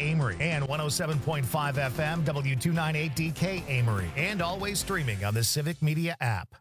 Amory, and 107.5 FM W298DK Amory, and always streaming on the Civic Media app.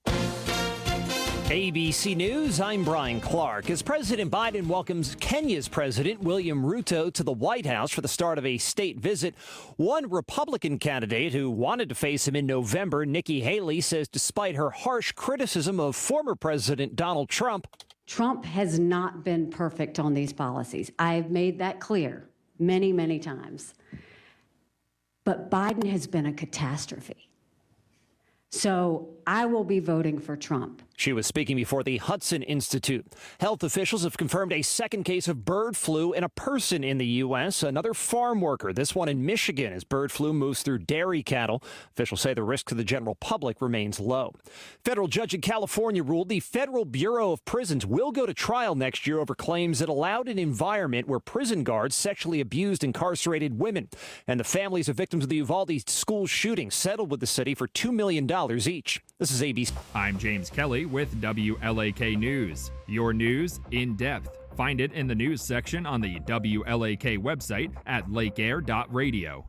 ABC News, I'm Brian Clark. As President Biden welcomes Kenya's President William Ruto to the White House for the start of a state visit, one Republican candidate who wanted to face him in November, Nikki Haley, says despite her harsh criticism of former President Donald Trump has not been perfect on these policies. I've made that clear many, many times. But Biden has been a catastrophe. So I will be voting for Trump. She was speaking before the Hudson Institute. Health officials have confirmed a second case of bird flu in a person in the U.S., another farm worker, this one in Michigan, as bird flu moves through dairy cattle. Officials say the risk to the general public remains low. Federal judge in California ruled the Federal Bureau of Prisons will go to trial next year over claims it allowed an environment where prison guards sexually abused incarcerated women. And the families of victims of the Uvalde school shooting settled with the city for $2 million each. This is ABC. I'm James Kelly with WLAK News. Your news in depth. Find it in the news section on the WLAK website at lakeair.radio.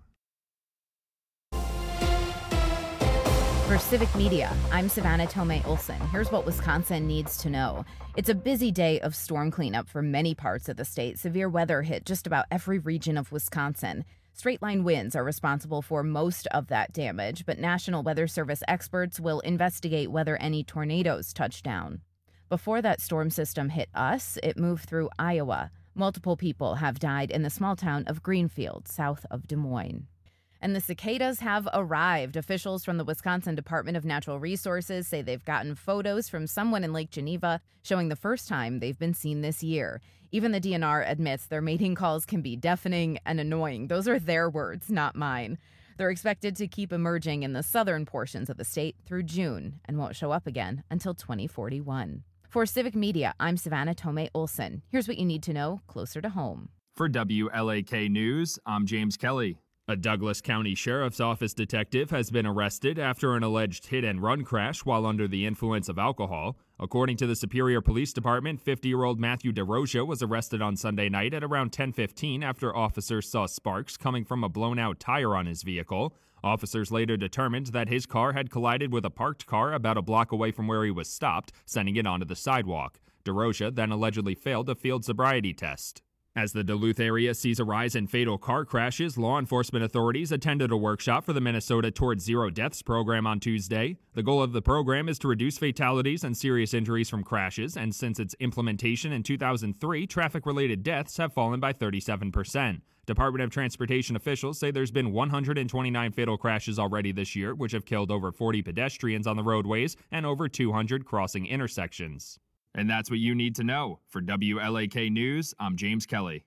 For Civic Media, I'm Savannah Tomei Olson. Here's what Wisconsin needs to know. It's a busy day of storm cleanup for many parts of the state. Severe weather hit just about every region of Wisconsin. Straight-line winds are responsible for most of that damage, but National Weather Service experts will investigate whether any tornadoes touch down. Before that storm system hit us, it moved through Iowa. Multiple people have died in the small town of Greenfield, south of Des Moines. And the cicadas have arrived. Officials from the Wisconsin Department of Natural Resources say they've gotten photos from someone in Lake Geneva showing the first time they've been seen this year. Even the DNR admits their mating calls can be deafening and annoying. Those are their words, not mine. They're expected to keep emerging in the southern portions of the state through June and won't show up again until 2041. For Civic Media, I'm Savannah Tomei Olson. Here's what you need to know closer to home. For WLAK News, I'm James Kelly. A Douglas County Sheriff's Office detective has been arrested after an alleged hit-and-run crash while under the influence of alcohol. According to the Superior Police Department, 50-year-old Matthew DeRosia was arrested on Sunday night at around 10:15 after officers saw sparks coming from a blown-out tire on his vehicle. Officers later determined that his car had collided with a parked car about a block away from where he was stopped, sending it onto the sidewalk. DeRosia then allegedly failed a field sobriety test. As the Duluth area sees a rise in fatal car crashes, law enforcement authorities attended a workshop for the Minnesota Towards Zero Deaths program on Tuesday. The goal of the program is to reduce fatalities and serious injuries from crashes, and since its implementation in 2003, traffic-related deaths have fallen by 37%. Department of Transportation officials say there's been 129 fatal crashes already this year, which have killed over 40 pedestrians on the roadways and over 200 crossing intersections. And that's what you need to know. For WLAK News, I'm James Kelly.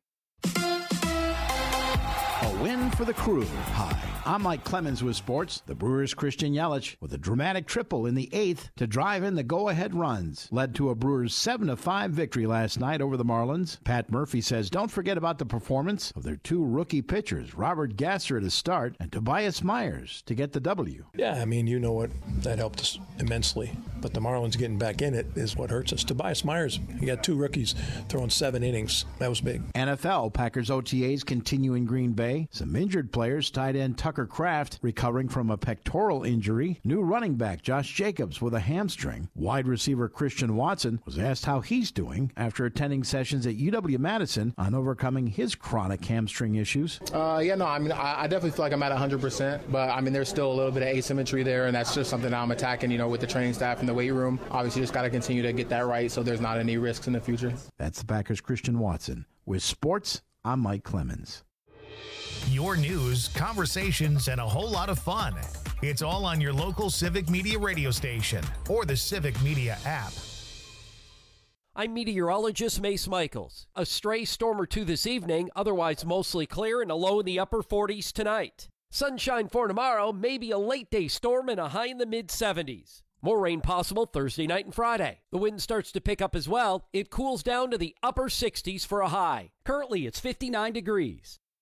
A win for the Crew. Hi, I'm Mike Clemens with sports. The Brewers' Christian Yelich with a dramatic triple in the 8th to drive in the go-ahead runs led to a Brewers 7-5 victory last night over the Marlins. Pat Murphy says don't forget about the performance of their two rookie pitchers, Robert Gasser to start and Tobias Myers to get the W. Yeah, I mean, you know what, that helped us immensely. But the Marlins getting back in it is what hurts us. Tobias Myers, he got two rookies throwing 7 innings. That was big. NFL, Packers OTAs continue in Green Bay. Some injured players, tight end Tucker Kraft recovering from a pectoral injury. New running back Josh Jacobs with a hamstring. Wide receiver Christian Watson was asked how he's doing after attending sessions at UW-Madison on overcoming his chronic hamstring issues. I definitely feel like I'm at 100%, but there's still a little bit of asymmetry there, and that's just something that I'm attacking, with the training staff in the weight room. Obviously, just got to continue to get that right so there's not any risks in the future. That's the Packers' Christian Watson. With sports, I'm Mike Clemens. Your news, conversations, and a whole lot of fun. It's all on your local Civic Media radio station or the Civic Media app. I'm meteorologist Mace Michaels. A stray storm or two this evening, otherwise mostly clear and a low in the upper 40s tonight. Sunshine for tomorrow, maybe a late day storm and a high in the mid-70s. More rain possible Thursday night and Friday. The wind starts to pick up as well. It cools down to the upper 60s for a high. Currently, it's 59 degrees.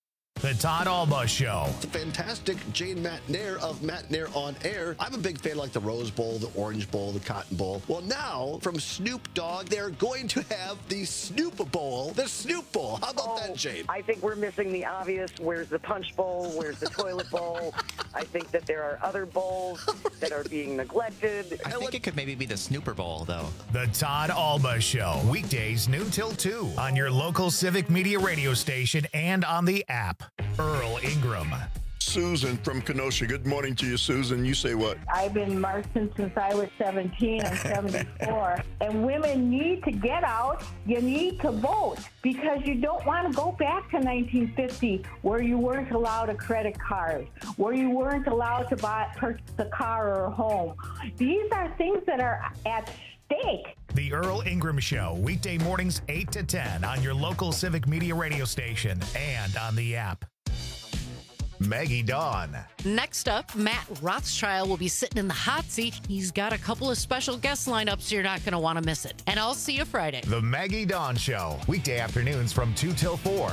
The Todd Alba Show. It's a fantastic Jane McNair of McNair on Air. I'm a big fan of like the Rose Bowl, the Orange Bowl, the Cotton Bowl. Well, now from Snoop Dogg, they're going to have the Snoop Bowl, the Snoop Bowl. How about that, Jane? I think we're missing the obvious. Where's the Punch Bowl? Where's the Toilet Bowl? I think that there are other bowls that are being neglected. I think it could maybe be the Snooper Bowl, though. The Todd Alba Show. Weekdays noon till 2 on your local Civic Media radio station and on the app. Earl Ingram. Susan from Kenosha. Good morning to you, Susan. You say what? I've been marching since I was 17. I'm 74. And women need to get out. You need to vote because you don't want to go back to 1950 where you weren't allowed a credit card, where you weren't allowed to purchase a car or a home. These are things that are at stake. The Earl Ingram Show, weekday mornings 8 to 10 on your local Civic Media radio station and on the app. Maggie Dawn. Next up, Matt Rothschild will be sitting in the hot seat. He's got a couple of special guest lineups, so you're not going to want to miss it. And I'll see you Friday. The Maggie Dawn Show, weekday afternoons from 2 till 4.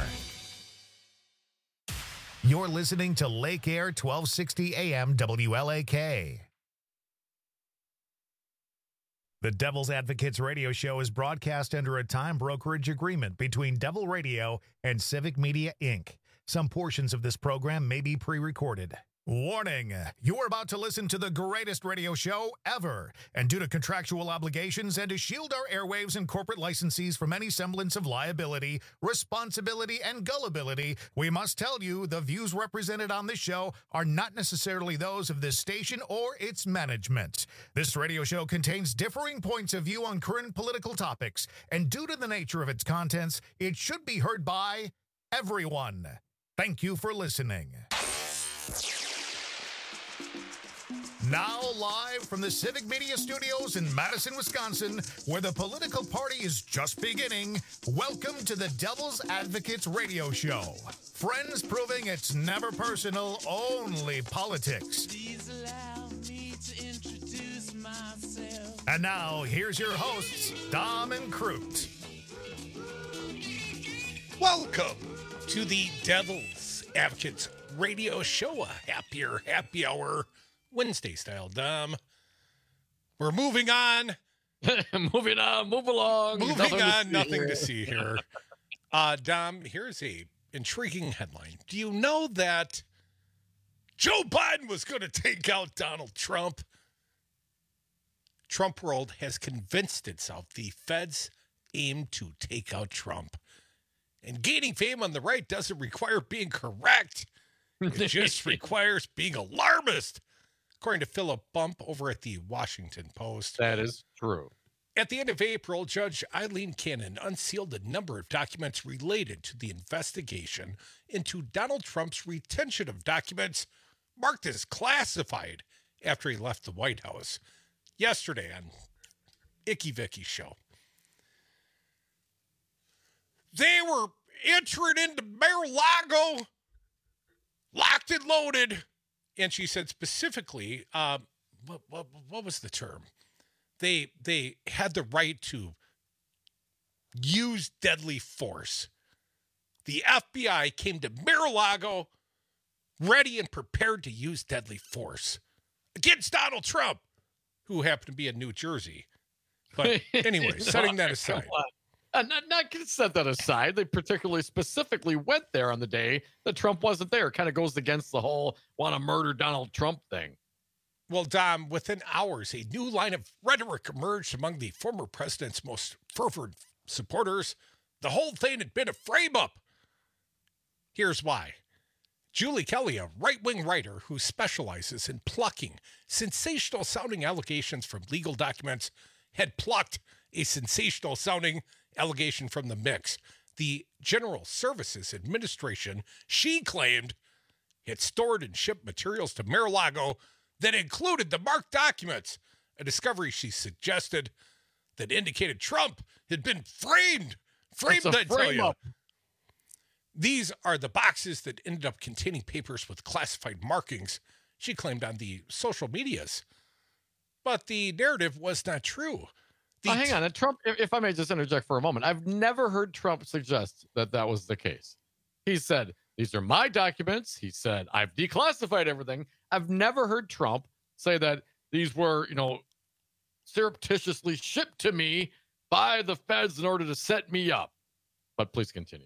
You're listening to Lake Air 1260 AM WLAK. The Devil's Advocates radio show is broadcast under a time brokerage agreement between Devil Radio and Civic Media, Inc. Some portions of this program may be pre-recorded. Warning, you're about to listen to the greatest radio show ever. And due to contractual obligations and to shield our airwaves and corporate licensees from any semblance of liability, responsibility, and gullibility, we must tell you the views represented on this show are not necessarily those of this station or its management. This radio show contains differing points of view on current political topics, and due to the nature of its contents, it should be heard by everyone. Thank you for listening. Now live from the Civic Media Studios in Madison, Wisconsin, where the political party is just beginning, welcome to the Devil's Advocates radio show. Friends proving it's never personal, only politics. Please allow me to introduce myself. And now, here's your hosts, Dom and Crute. Welcome to the Devil's Advocates radio show, a happier happy hour Wednesday style, Dom. We're moving on. Moving on, move along. Nothing to see here. Dom, here's a intriguing headline. Do you know that Joe Biden was going to take out Donald Trump? Trump World has convinced itself the feds aim to take out Trump. And gaining fame on the right doesn't require being correct. It just requires being alarmist, according to Philip Bump over at the Washington Post. That is true. At the end of April, Judge Eileen Cannon unsealed a number of documents related to the investigation into Donald Trump's retention of documents marked as classified after he left the White House yesterday on Icky Vicky's show. They were entering into Mar-a-Lago, locked and loaded. And she said specifically, what was the term? They had the right to use deadly force. The FBI came to Mar-a-Lago ready and prepared to use deadly force against Donald Trump, who happened to be in New Jersey. But anyway, setting that aside. Not to set that aside. They particularly specifically went there on the day that Trump wasn't there. Kind of goes against the whole want to murder Donald Trump thing. Well, Dom, within hours, a new line of rhetoric emerged among the former president's most fervent supporters. The whole thing had been a frame-up. Here's why. Julie Kelly, a right-wing writer who specializes in plucking sensational-sounding allegations from legal documents, had plucked a sensational-sounding allegation from the mix. The General Services Administration, she claimed, had stored and shipped materials to Mar-a-Lago that included the marked documents, a discovery she suggested that indicated Trump had been framed. Framed, I tell you. These are the boxes that ended up containing papers with classified markings, she claimed on the social medias. But the narrative was not true. Hang on. Trump, if I may just interject for a moment, I've never heard Trump suggest that that was the case. He said These are my documents. He said, I've declassified everything. I've never heard Trump say that these were, surreptitiously shipped to me by the feds in order to set me up. But please continue.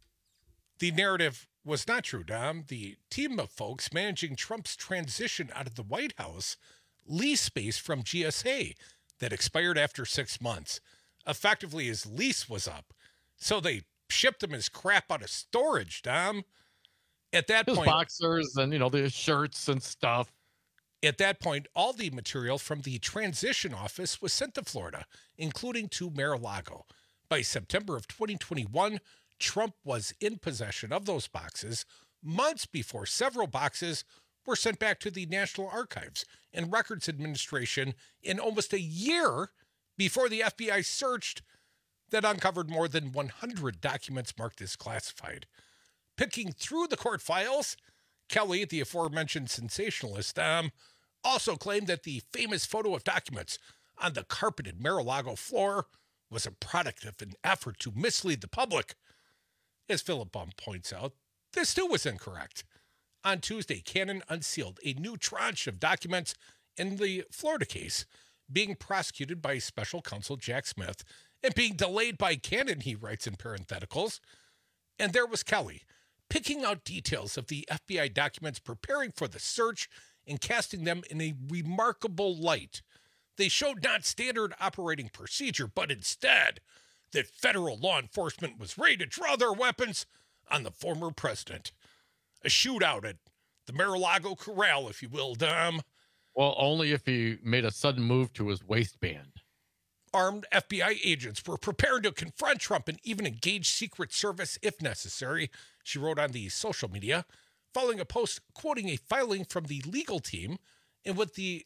The narrative was not true, Dom. The team of folks managing Trump's transition out of the White House leased space from GSA that expired after 6 months. Effectively, his lease was up. So they shipped him his crap out of storage, Dom. At that His point, boxers and, the shirts and stuff. At that point, all the material from the transition office was sent to Florida, including to Mar-a-Lago. By September of 2021, Trump was in possession of those boxes months before several boxes were sent back to the National Archives and Records Administration in almost a year before the FBI searched that uncovered more than 100 documents marked as classified. Picking through the court files, Kelly, the aforementioned sensationalist, also claimed that the famous photo of documents on the carpeted Mar-a-Lago floor was a product of an effort to mislead the public. As Philip Baum points out, this too was incorrect. On Tuesday, Cannon unsealed a new tranche of documents in the Florida case, being prosecuted by special counsel Jack Smith and being delayed by Cannon, he writes in parentheticals. And there was Kelly, picking out details of the FBI documents, preparing for the search, and casting them in a remarkable light. They showed not standard operating procedure, but instead that federal law enforcement was ready to draw their weapons on the former president. A shootout at the Mar-a-Lago Corral, if you will, Dom. Well, only if he made a sudden move to his waistband. Armed FBI agents were prepared to confront Trump and even engage Secret Service if necessary, she wrote on the social media, following a post quoting a filing from the legal team in which the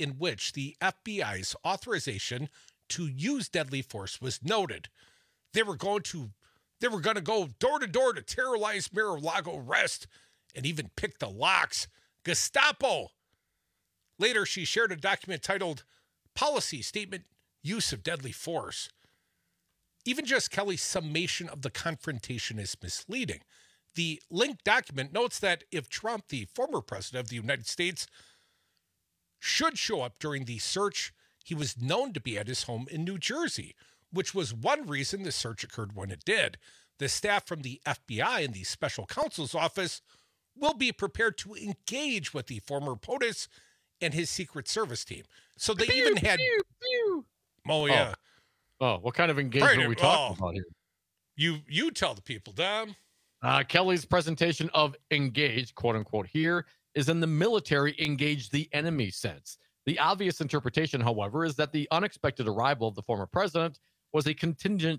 FBI's authorization to use deadly force was noted. They were going to go door to door to terrorize Mar-a-Lago arrest and even pick the locks. Gestapo. Later, she shared a document titled Policy Statement, Use of Deadly Force. Even just Kelly's summation of the confrontation is misleading. The linked document notes that if Trump, the former president of the United States, should show up during the search, he was known to be at his home in New Jersey, which was one reason the search occurred when it did. The staff from the FBI and the special counsel's office will be prepared to engage with the former POTUS and his Secret Service team. So they even had... Oh, yeah. Oh, what kind of engagement are we talking about here? You tell the people, Dom. Kelly's presentation of engage, quote unquote, here is in the military engage the enemy sense. The obvious interpretation, however, is that the unexpected arrival of the former president was a contingency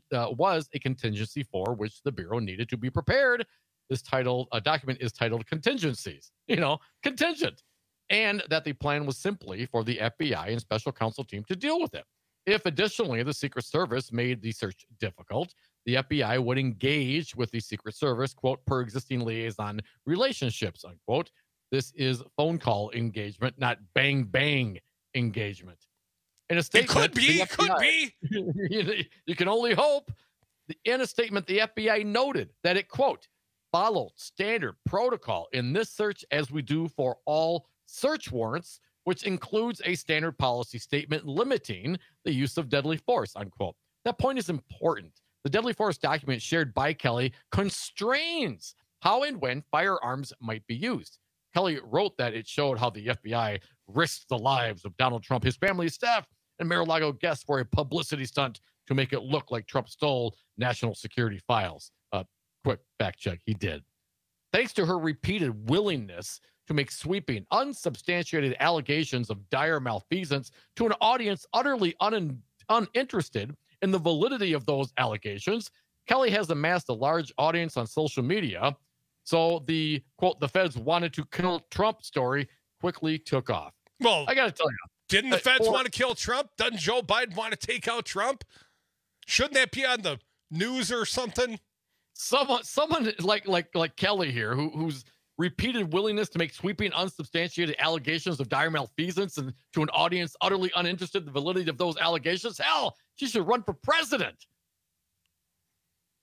for which the Bureau needed to be prepared. This document is titled Contingencies, contingent, and that the plan was simply for the FBI and special counsel team to deal with it. If additionally the Secret Service made the search difficult, the FBI would engage with the Secret Service, quote, per existing liaison relationships, unquote. This is phone call engagement, not bang bang engagement. In a statement, it could be. You can only hope. In a statement, the FBI noted that it, quote, followed standard protocol in this search as we do for all search warrants, which includes a standard policy statement limiting the use of deadly force, unquote. That point is important. The deadly force document shared by Kelly constrains how and when firearms might be used. Kelly wrote that it showed how the FBI risked the lives of Donald Trump, his family, staff, and Mar-a-Lago guests for a publicity stunt to make it look like Trump stole national security files. Quick fact check, he did. Thanks to her repeated willingness to make sweeping, unsubstantiated allegations of dire malfeasance to an audience utterly uninterested in the validity of those allegations, Kelly has amassed a large audience on social media. So the, quote, the feds wanted to kill Trump story quickly took off. Well, I got to tell you. Didn't the feds want to kill Trump? Doesn't Joe Biden want to take out Trump? Shouldn't that be on the news or something? Someone like Kelly here, who's repeated willingness to make sweeping, unsubstantiated allegations of dire malfeasance and to an audience utterly uninterested in the validity of those allegations. Hell, she should run for president.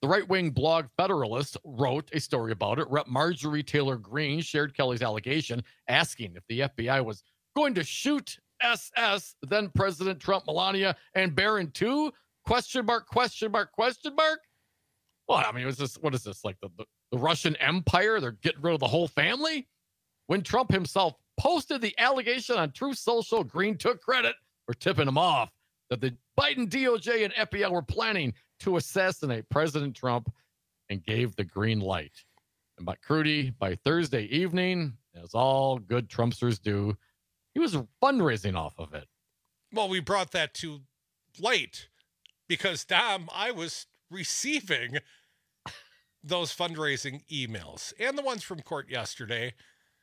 The right-wing blog Federalist wrote a story about it. Rep. Marjorie Taylor Greene shared Kelly's allegation, asking if the FBI was going to shoot SS, then President Trump, Melania, and Barron too? Question mark, question mark, question mark? Well, I mean, what is this, like the Russian Empire? They're getting rid of the whole family? When Trump himself posted the allegation on Truth Social, Greene took credit for tipping him off that the Biden DOJ and FBI were planning to assassinate President Trump and gave the green light. And by Thursday evening, as all good Trumpsters do, he was fundraising off of it. Well, we brought that to light because, Dom, I was receiving those fundraising emails and the ones from court yesterday.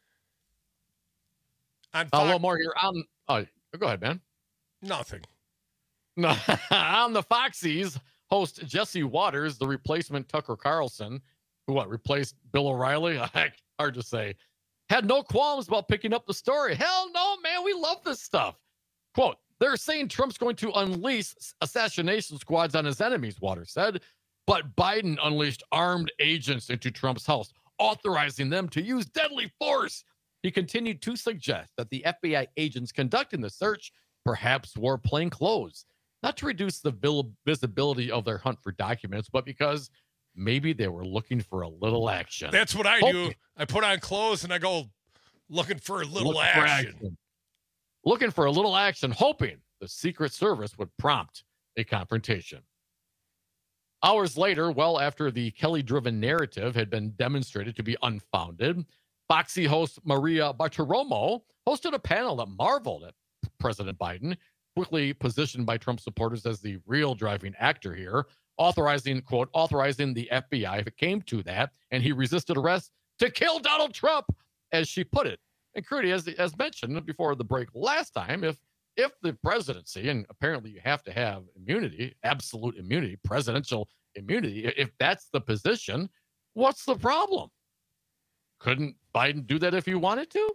On a little more here. Go ahead, man. Nothing. No, on the Foxies, host Jesse Waters, the replacement Tucker Carlson, who replaced Bill O'Reilly? Heck, hard to say. Had no qualms about picking up the story. Hell no, man. We love this stuff. Quote, they're saying Trump's going to unleash assassination squads on his enemies, Waters said. But Biden unleashed armed agents into Trump's house, authorizing them to use deadly force. He continued to suggest that the FBI agents conducting the search perhaps wore plain clothes, not to reduce the visibility of their hunt for documents, but because maybe they were looking for a little action. That's what I do. I put on clothes and I go looking for a little action. Looking for a little action, hoping the Secret Service would prompt a confrontation. Hours later, well after the Kelly-driven narrative had been demonstrated to be unfounded, Foxy host Maria Bartiromo hosted a panel that marveled at President Biden, quickly positioned by Trump supporters as the real driving actor here, authorizing the FBI, if it came to that, and he resisted arrest, to kill Donald Trump, as she put it. And Crudy, as mentioned before the break last time, if the presidency, and apparently you have to have immunity, absolute immunity, presidential immunity, if that's the position, what's the problem? Couldn't Biden do that if he wanted to?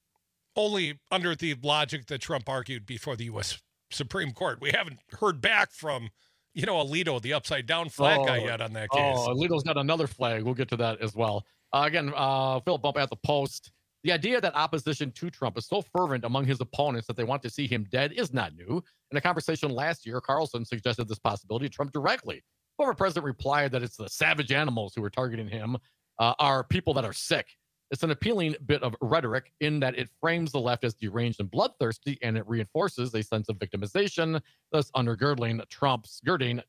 Only under the logic that Trump argued before the U.S. Supreme Court. We haven't heard back from, Alito, the upside down flag guy yet on that case. Alito's got another flag. We'll get to that as well. Again, Philip Bump at the Post. The idea that opposition to Trump is so fervent among his opponents that they want to see him dead is not new. In a conversation last year, Carlson suggested this possibility to Trump directly. Former president replied that it's the savage animals who are targeting him are people that are sick. It's an appealing bit of rhetoric in that it frames the left as deranged and bloodthirsty, and it reinforces a sense of victimization, thus undergirding Trump's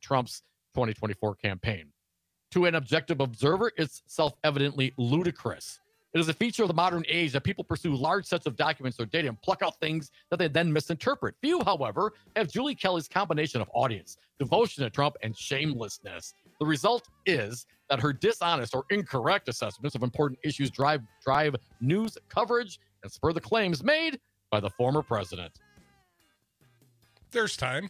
2024 campaign. To an objective observer, it's self-evidently ludicrous. It is a feature of the modern age that people pursue large sets of documents or data and pluck out things that they then misinterpret. Few, however, have Julie Kelly's combination of audience, devotion to Trump, and shamelessness. The result is that her dishonest or incorrect assessments of important issues drive news coverage and spur the claims made by the former president. There's time.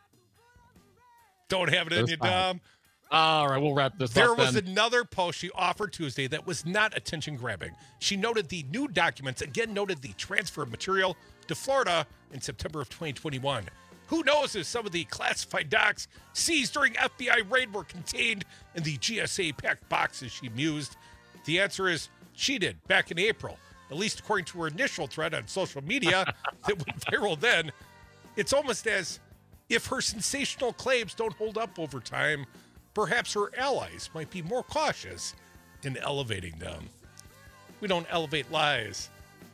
Don't have it in you, Dom. All right, we'll wrap this up. There was another post she offered Tuesday that was not attention-grabbing. She noted the new documents, again noted the transfer of material to Florida in September of 2021. Who knows if some of the classified docs seized during FBI raid were contained in the GSA-packed boxes, she mused. The answer is she did, back in April, at least according to her initial thread on social media that went viral then. It's almost as if her sensational claims don't hold up over time. Perhaps her allies might be more cautious in elevating them. We don't elevate lies.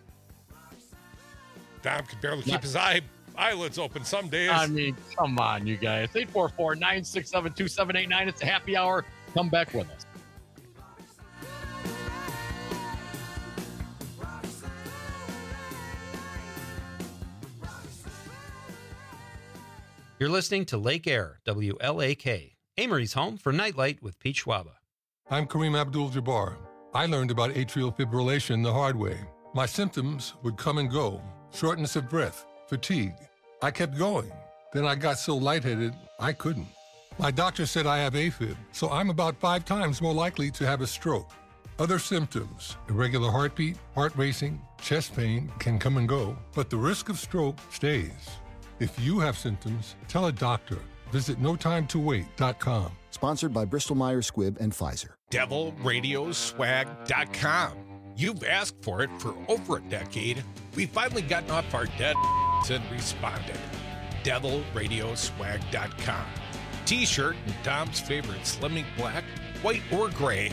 Dom can barely keep his eyelids open some days. I mean, come on, you guys. 844-967-2789. It's a happy hour. Come back with us. You're listening to Lake Air, WLAK. Amory's home for Nightlight with Pete Schwaba. I'm Kareem Abdul-Jabbar. I learned about atrial fibrillation the hard way. My symptoms would come and go. Shortness of breath, fatigue. I kept going. Then I got so lightheaded, I couldn't. My doctor said I have AFib, so I'm about 5 times more likely to have a stroke. Other symptoms, irregular heartbeat, heart racing, chest pain can come and go, but the risk of stroke stays. If you have symptoms, tell a doctor. Visit notimetowait.com. Sponsored by Bristol-Myers Squibb and Pfizer. DevilRadioswag.com. You've asked for it for over a decade. We've finally gotten off our dead and responded. DevilRadioswag.com. T-shirt and Dom's favorite Slimming Black, white or gray.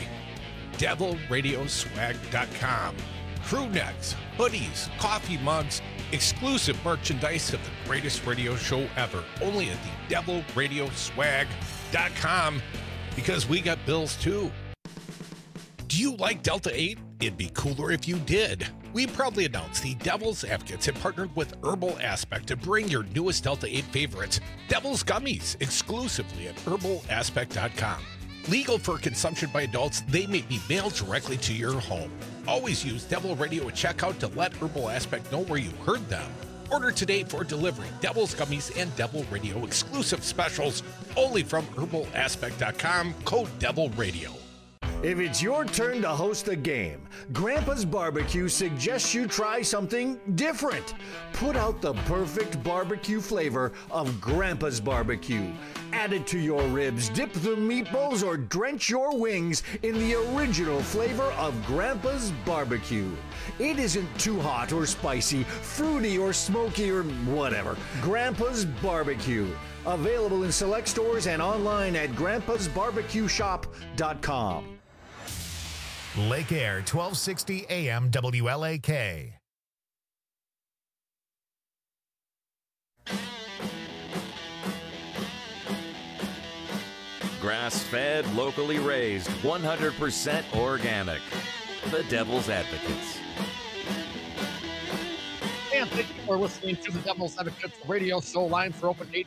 DevilRadioswag.com. Crew necks, hoodies, coffee mugs, exclusive merchandise of the greatest radio show ever. Only at the DevilRadioswag.com, because we got bills too. Do you like Delta 8? It'd be cooler if you did. We proudly announced the Devil's Advocates have partnered with Herbal Aspect to bring your newest Delta 8 favorites, Devil's Gummies, exclusively at herbalaspect.com. Legal for consumption by adults, they may be mailed directly to your home. Always use Devil Radio at checkout to let Herbal Aspect know where you heard them. Order today for delivery. Devil's Gummies and Devil Radio exclusive specials only from herbalaspect.com, code Devil Radio. If it's your turn to host a game, Grandpa's Barbecue suggests you try something different. Put out the perfect barbecue flavor of Grandpa's Barbecue. Add it to your ribs, dip the meatballs, or drench your wings in the original flavor of Grandpa's Barbecue. It isn't too hot or spicy, fruity or smoky or whatever. Grandpa's Barbecue. Available in select stores and online at grandpasbarbecueshop.com. Lake Air, 1260 AM WLAK. Grass-fed, locally raised, 100% organic. The Devil's Advocates. And thank you for listening to the Devil's Advocates radio show. Lines are open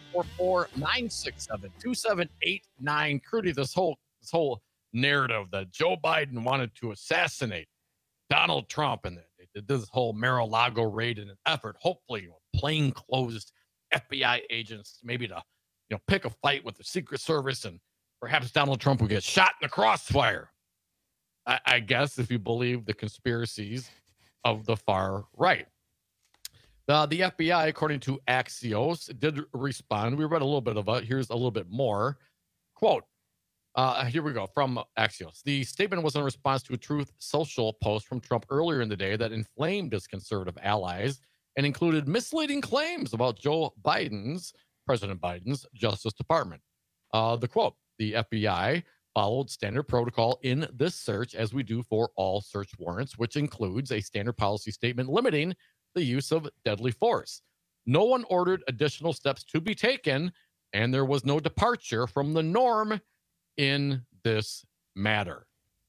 844-967-2789. Crudy, this whole narrative that Joe Biden wanted to assassinate Donald Trump, and they did this whole Mar-a-Lago raid in an effort, hopefully plainclothes FBI agents, maybe to pick a fight with the Secret Service, and perhaps Donald Trump will get shot in the crossfire. I guess if you believe the conspiracies of the far right. The FBI, according to Axios, did respond. We read a little bit of it. Here's a little bit more. Quote, here we go, from Axios. The statement was in response to a Truth Social post from Trump earlier in the day that inflamed his conservative allies and included misleading claims about President Biden's Justice Department. The quote, the FBI followed standard protocol in this search as we do for all search warrants, which includes a standard policy statement limiting the use of deadly force. No one ordered additional steps to be taken, and there was no departure from the norm in this matter.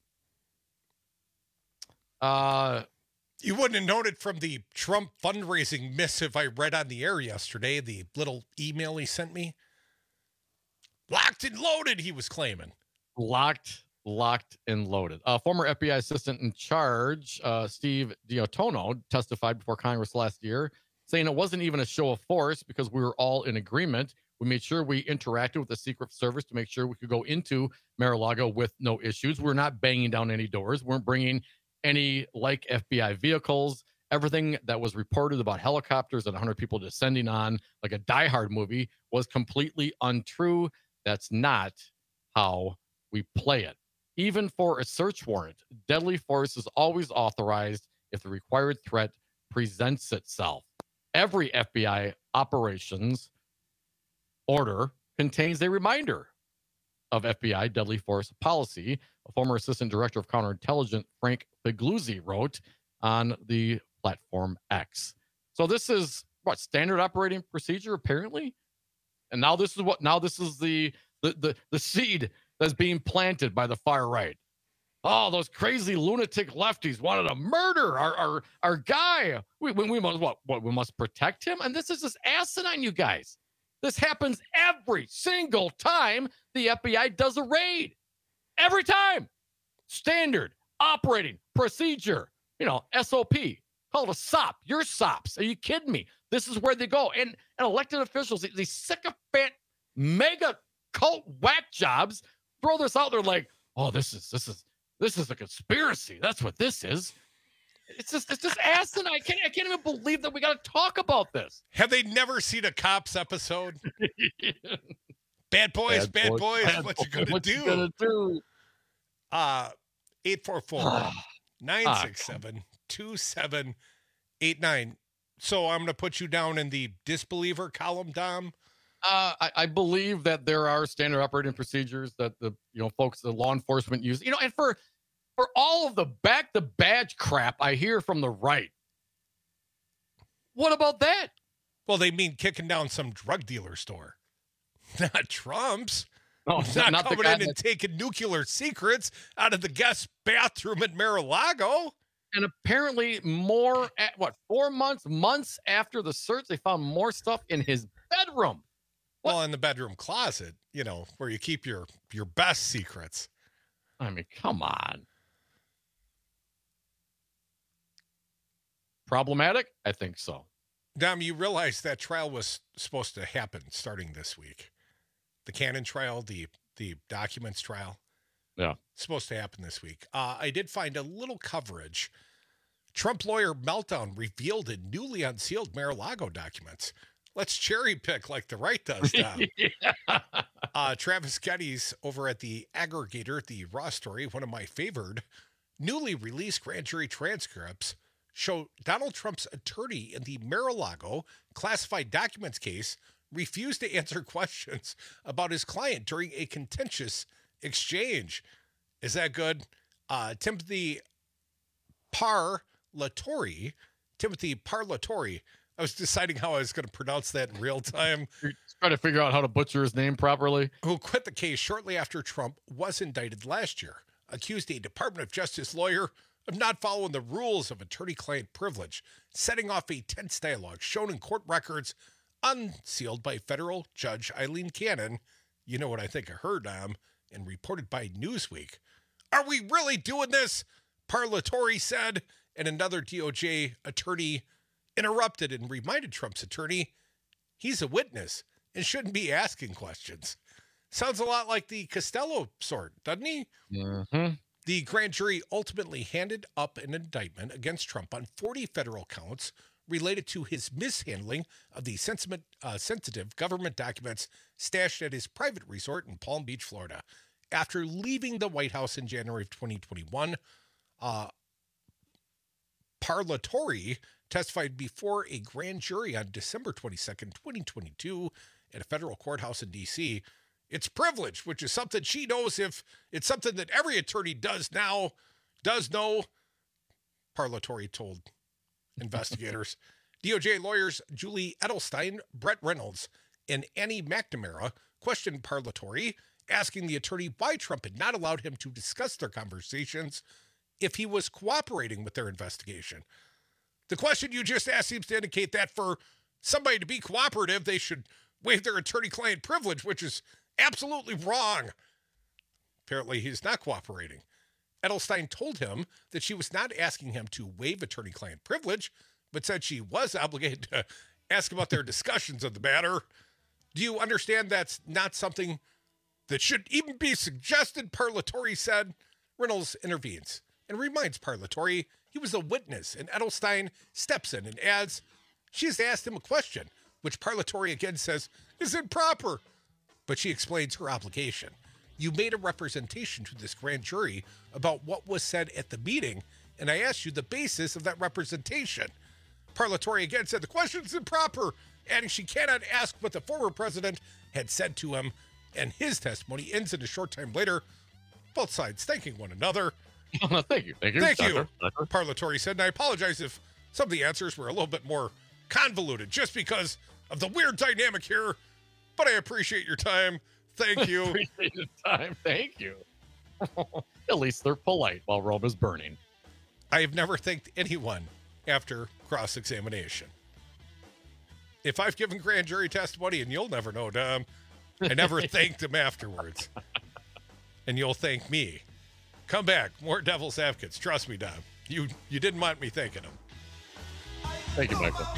You wouldn't have known it from the Trump fundraising missive I read on the air yesterday, the little email he sent me. Locked and loaded, he was claiming. Locked and loaded. Former FBI assistant in charge, Steve Diotono, testified before Congress last year, saying it wasn't even a show of force because we were all in agreement. We made sure we interacted with the Secret Service to make sure we could go into Mar-a-Lago with no issues. We're not banging down any doors. We weren't bringing any FBI vehicles. Everything that was reported about helicopters and 100 people descending on like a Die Hard movie was completely untrue. That's not how we play it. Even for a search warrant, deadly force is always authorized if the required threat presents itself. Every FBI operations order contains a reminder of FBI deadly force policy. A former assistant director of counterintelligence, Frank Figluzzi, wrote on the platform X. So this is standard operating procedure, apparently. And now this is the seed that's being planted by the far right. Oh, those crazy lunatic lefties wanted to murder our guy. We must protect him. And this is just asinine, you guys. This happens every single time the FBI does a raid. Every time. Standard operating procedure. SOP. Call it a SOP. Your SOPs. Are you kidding me? This is where they go. And elected officials, these sycophant mega cult whack jobs, throw this out there like, oh, this is a conspiracy. That's what this is. It's just asinine. I can't even believe that we got to talk about this. Have they never seen a Cops episode? Bad boys. Bad What boys. you gonna What do? you gonna do? 844-967-2789. So I'm gonna put you down in the disbeliever column, Dom. I believe that there are standard operating procedures that the folks, the law enforcement use. And for all of the back to badge crap I hear from the right, what about that? Well, they mean kicking down some drug dealer store, not Trump's. No, not the coming guy in and taking nuclear secrets out of the guest bathroom at Mar-a-Lago. And apparently 4 months after the search, they found more stuff in his bedroom. Well, in the bedroom closet, where you keep your best secrets. I mean, come on. Problematic? I think so. Dom, you realize that trial was supposed to happen starting this week. The Cannon trial, the documents trial. Yeah. Supposed to happen this week. I did find a little coverage. Trump lawyer meltdown revealed in newly unsealed Mar-a-Lago documents. Let's cherry pick like the right does, Dom. Travis Getty's over at the Aggregator, the Raw Story, one of my favored, newly released grand jury transcripts show Donald Trump's attorney in the Mar-a-Lago classified documents case refused to answer questions about his client during a contentious exchange. Is that good? Timothy Parlatore. I was deciding how I was going to pronounce that in real time. You're trying to figure out how to butcher his name properly. Who quit the case shortly after Trump was indicted last year, accused a Department of Justice lawyer of not following the rules of attorney-client privilege, setting off a tense dialogue shown in court records unsealed by federal judge Eileen Cannon. You know what I think of her, Dom, and reported by Newsweek. Are we really doing this? Parlatore said, and another DOJ attorney interrupted and reminded Trump's attorney he's a witness and shouldn't be asking questions. Sounds a lot like the Costello sort, doesn't he? Mm-hmm. The grand jury ultimately handed up an indictment against Trump on 40 federal counts related to his mishandling of the sensitive government documents stashed at his private resort in Palm Beach, Florida. After leaving the White House in January of 2021, Parlatore testified before a grand jury on December 22nd, 2022 at a federal courthouse in D.C. It's privilege, which is something she knows if it's something that every attorney does know, Parlatore told investigators. DOJ lawyers Julie Edelstein, Brett Reynolds, and Annie McNamara questioned Parlatore, asking the attorney why Trump had not allowed him to discuss their conversations if he was cooperating with their investigation. The question you just asked seems to indicate that for somebody to be cooperative, they should waive their attorney-client privilege, which is absolutely wrong. Apparently, he's not cooperating. Edelstein told him that she was not asking him to waive attorney-client privilege, but said she was obligated to ask about their discussions of the matter. Do you understand that's not something that should even be suggested? Parlatore said. Reynolds intervenes and reminds Parlatore he was a witness, and Edelstein steps in and adds, she has asked him a question, which Parlatore again says is improper. But she explains her obligation. You made a representation to this grand jury about what was said at the meeting, and I asked you the basis of that representation. Parlatore again said the question is improper, adding she cannot ask what the former president had said to him, and his testimony ends in a short time later, both sides thanking one another. Thank you. Parlatore said, and I apologize if some of the answers were a little bit more convoluted just because of the weird dynamic here, but I appreciate your time. Thank you. Appreciate your time. Thank you. At least they're polite while Rome is burning. I have never thanked anyone after cross-examination. If I've given grand jury testimony, and you'll never know, Dom, I never thanked them afterwards. And you'll thank me. Come back. More Devil's Advocates. Trust me, Dom. You didn't want me thanking them. Thank you, Michael.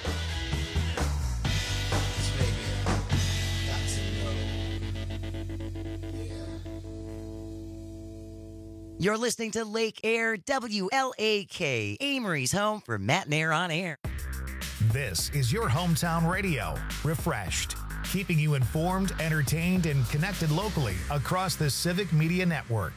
You're listening to Lake Air WLAK, Amory's home for Matt and Air on Air. This is your hometown radio. Refreshed. keeping you informed, entertained, and connected locally across the Civic Media Network.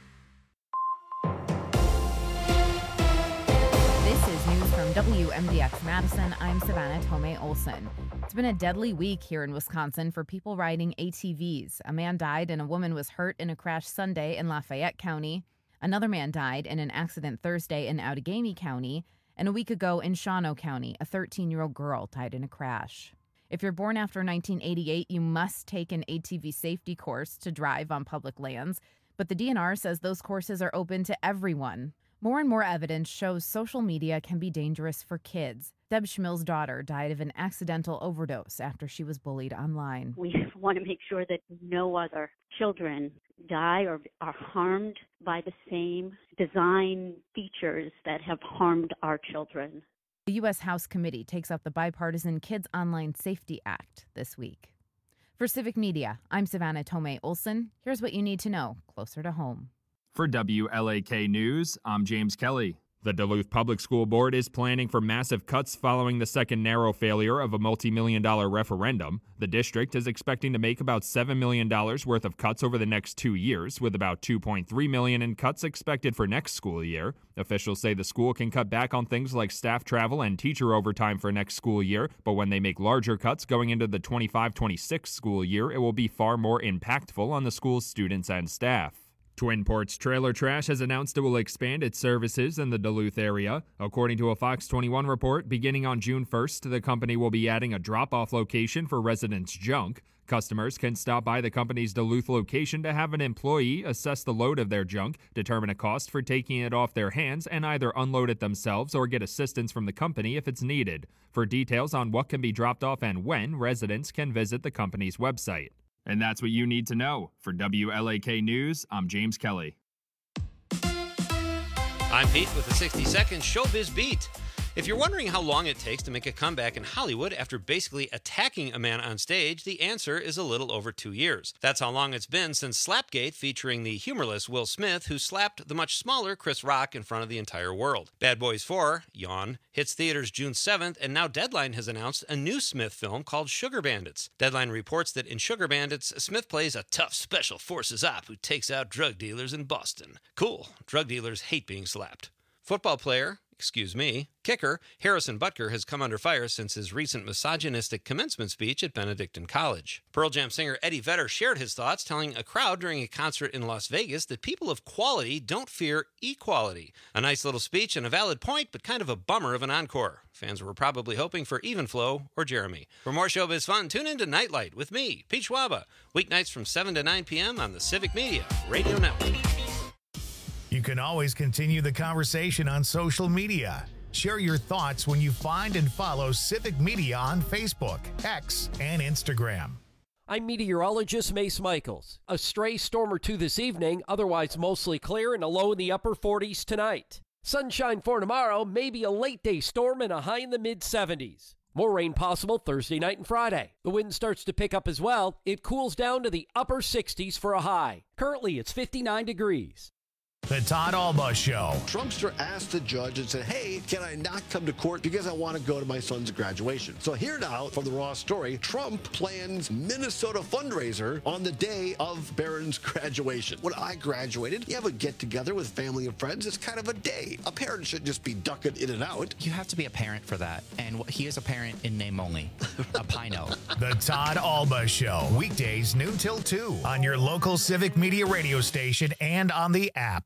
This is news from WMDX Madison. I'm Savannah Tomei Olson. It's been a deadly week here in Wisconsin for people riding ATVs. A man died and a woman was hurt in a crash Sunday in Lafayette County. Another man died in an accident Thursday in Outagamie County. And a week ago in Shawano County, a 13-year-old girl died in a crash. If you're born after 1988, you must take an ATV safety course to drive on public lands. But the DNR says those courses are open to everyone. More and more evidence shows social media can be dangerous for kids. Deb Schmill's daughter died of an accidental overdose after she was bullied online. We want to make sure that no other children die or are harmed by the same design features that have harmed our children. The U.S. House Committee takes up the bipartisan Kids Online Safety Act this week. For Civic Media, I'm Savannah Tomei Olson. Here's what you need to know closer to home. For WLAK News, I'm James Kelly. The Duluth Public School Board is planning for massive cuts following the second narrow failure of a multi-million-dollar referendum. The district is expecting to make about $7 million worth of cuts over the next 2 years, with about $2.3 million in cuts expected for next school year. Officials say the school can cut back on things like staff travel and teacher overtime for next school year, but when they make larger cuts going into the 25-26 school year, it will be far more impactful on the school's students and staff. Twin Ports Trailer Trash has announced it will expand its services in the Duluth area. According to a Fox 21 report, beginning on June 1st, the company will be adding a drop-off location for residents' junk. Customers can stop by the company's Duluth location to have an employee assess the load of their junk, determine a cost for taking it off their hands, and either unload it themselves or get assistance from the company if it's needed. For details on what can be dropped off and when, residents can visit the company's website. And that's what you need to know. For WLAK News, I'm James Kelly. I'm Pete with the 60-second Showbiz Beat. If you're wondering how long it takes to make a comeback in Hollywood after basically attacking a man on stage, the answer is a little over 2 years. That's how long it's been since Slapgate, featuring the humorless Will Smith, who slapped the much smaller Chris Rock in front of the entire world. Bad Boys 4, yawn, hits theaters June 7th, and now Deadline has announced a new Smith film called Sugar Bandits. Deadline reports that in Sugar Bandits, Smith plays a tough special forces op who takes out drug dealers in Boston. Cool. Drug dealers hate being slapped. Football player, kicker, Harrison Butker has come under fire since his recent misogynistic commencement speech at Benedictine College. Pearl Jam singer Eddie Vedder shared his thoughts, telling a crowd during a concert in Las Vegas that people of quality don't fear equality. A nice little speech and a valid point, but kind of a bummer of an encore. Fans were probably hoping for Even Flow or Jeremy. For more showbiz fun, tune in to Nightlight with me, Pete Schwaba, weeknights from 7 to 9 p.m. on the Civic Media Radio Network. You can always continue the conversation on social media. Share your thoughts when you find and follow Civic Media on Facebook, X, and Instagram. I'm meteorologist Mace Michaels. A stray storm or two this evening, otherwise mostly clear and a low in the upper 40s tonight. Sunshine for tomorrow, maybe a late day storm and a high in the mid-70s. More rain possible Thursday night and Friday. The wind starts to pick up as well. It cools down to the upper 60s for a high. Currently, it's 59 degrees. The Todd Alba Show. Trumpster asked the judge and said, hey, can I not come to court because I want to go to my son's graduation? So here now from the Raw story, Trump plans Minnesota fundraiser on the day of Barron's graduation. When I graduated, you have a get-together with family and friends. It's kind of a day. A parent shouldn't just be ducking in and out. You have to be a parent for that. And he is a parent in name only. A Pino. The Todd Alba Show. Weekdays noon till 2 on your local Civic Media radio station and on the app.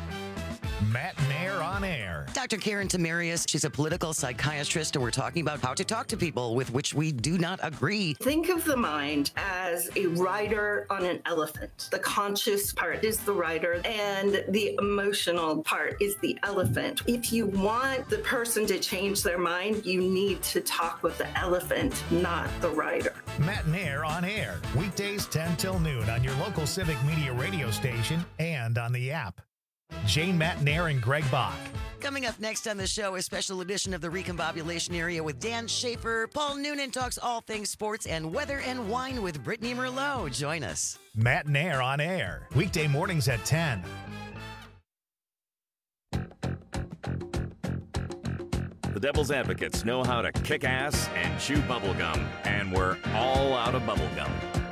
Matt Nair on air. Dr. Karen Tamarius, she's a political psychiatrist, and we're talking about how to talk to people with which we do not agree. Think of the mind as a rider on an elephant. The conscious part is the rider, and the emotional part is the elephant. If you want the person to change their mind, you need to talk with the elephant, not the rider. Matt Nair on air. Weekdays 10 till noon on your local Civic Media radio station and on the app. Jane, Matt Nair, and Greg Bach. Coming up next on the show, a special edition of the Recombobulation Area with Dan Schaefer. Paul Noonan talks all things sports and weather and wine with Brittany Merlot. Join us. Matt Nair on air. Weekday mornings at 10. The Devil's Advocates know how to kick ass and chew bubblegum, and we're all out of bubblegum.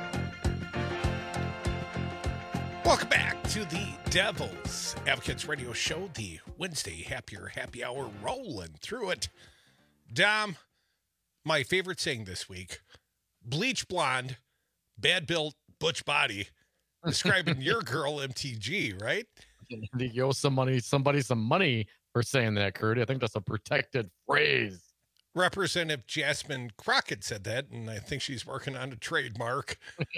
Welcome back to the Devil's Advocates Radio Show, the Wednesday Happy Hour, rolling through it. Dom, my favorite saying this week, bleach blonde, bad built, butch body, describing your girl MTG, right? You owe somebody some money for saying that, Kurt. I think that's a protected phrase. Representative Jasmine Crockett said that, and I think she's working on a trademark.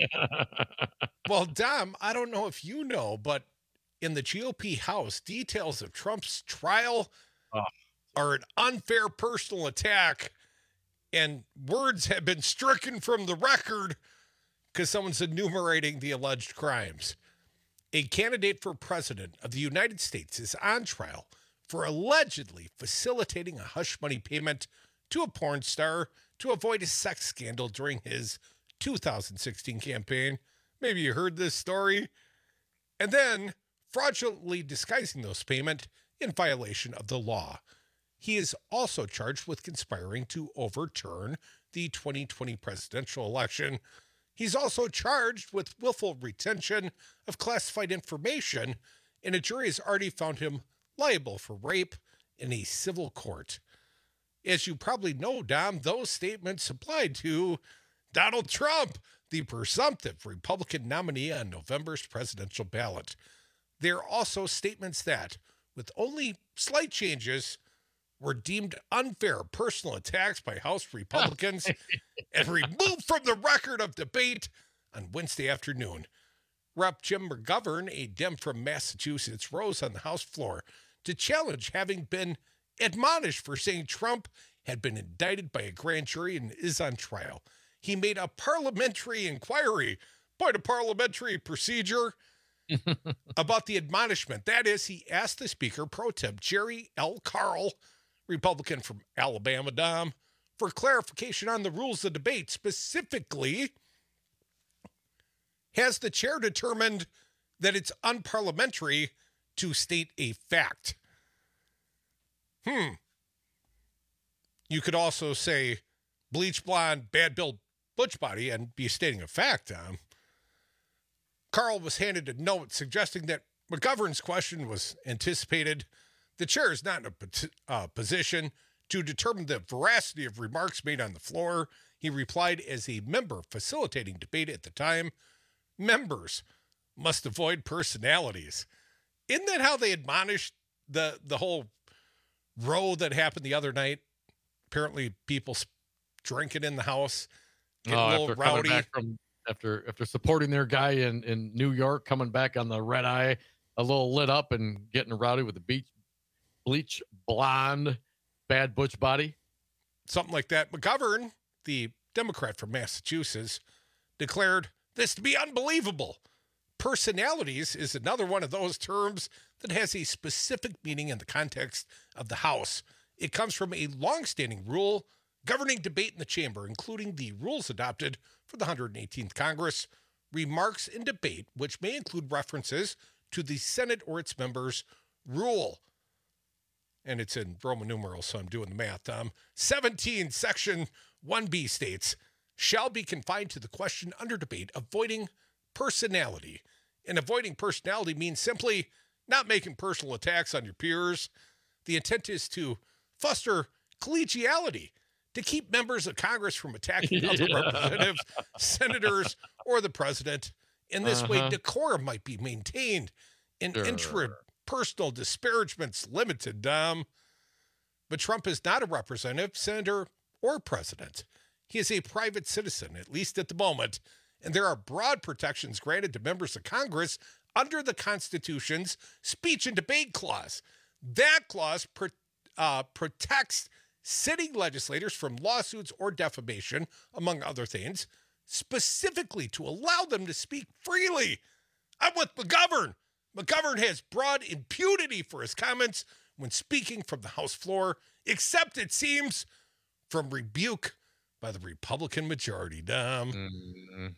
Well, Dom, I don't know if you know, but in the GOP House, details of Trump's trial are an unfair personal attack, and words have been stricken from the record because someone's enumerating the alleged crimes. A candidate for president of the United States is on trial for allegedly facilitating a hush money payment to a porn star to avoid a sex scandal during his 2016 campaign. Maybe you heard this story. And then fraudulently disguising those payments in violation of the law. He is also charged with conspiring to overturn the 2020 presidential election. He's also charged with willful retention of classified information, and a jury has already found him liable for rape in a civil court. As you probably know, Dom, those statements applied to Donald Trump, the presumptive Republican nominee on November's presidential ballot. They're also statements that, with only slight changes, were deemed unfair personal attacks by House Republicans and removed from the record of debate on Wednesday afternoon. Rep. Jim McGovern, a Dem from Massachusetts, rose on the House floor to challenge having been admonished for saying Trump had been indicted by a grand jury and is on trial. He made a parliamentary inquiry, part of parliamentary procedure, about the admonishment. That is, he asked the Speaker pro tem, Jerry L. Carl, Republican from Alabama, Dom, for clarification on the rules of debate. Specifically, has the chair determined that it's unparliamentary to state a fact? You could also say bleach blonde, bad build, butch body, and be stating a fact, Dom. Carl was handed a note suggesting that McGovern's question was anticipated. The chair is not in a position to determine the veracity of remarks made on the floor. He replied as a member facilitating debate at the time, members must avoid personalities. Isn't that how they admonished the whole row that happened the other night? Apparently people drinking in the House, getting a little rowdy. After supporting their guy in New York, coming back on the red eye, a little lit up and getting rowdy with the bleach blonde, bad butch body. Something like that. McGovern, the Democrat from Massachusetts, declared this to be unbelievable. Personalities is another one of those terms that has a specific meaning in the context of the House. It comes from a longstanding rule governing debate in the chamber, including the rules adopted for the 118th Congress. Remarks in debate, which may include references to the Senate or its members' rule. And it's in Roman numerals, so I'm doing the math. 17, Section 1B states, shall be confined to the question under debate, avoiding personality. And avoiding personality means simply not making personal attacks on your peers. The intent is to foster collegiality, to keep members of Congress from attacking other representatives, senators, or the president. In this way, decorum might be maintained and intrapersonal disparagements limited, Dom. But Trump is not a representative, senator, or president. He is a private citizen, at least at the moment, and there are broad protections granted to members of Congress under the Constitution's speech and debate clause. That clause protects sitting legislators from lawsuits or defamation, among other things, specifically to allow them to speak freely. I'm with McGovern. McGovern has broad impunity for his comments when speaking from the House floor, except, it seems, from rebuke by the Republican majority, Dom.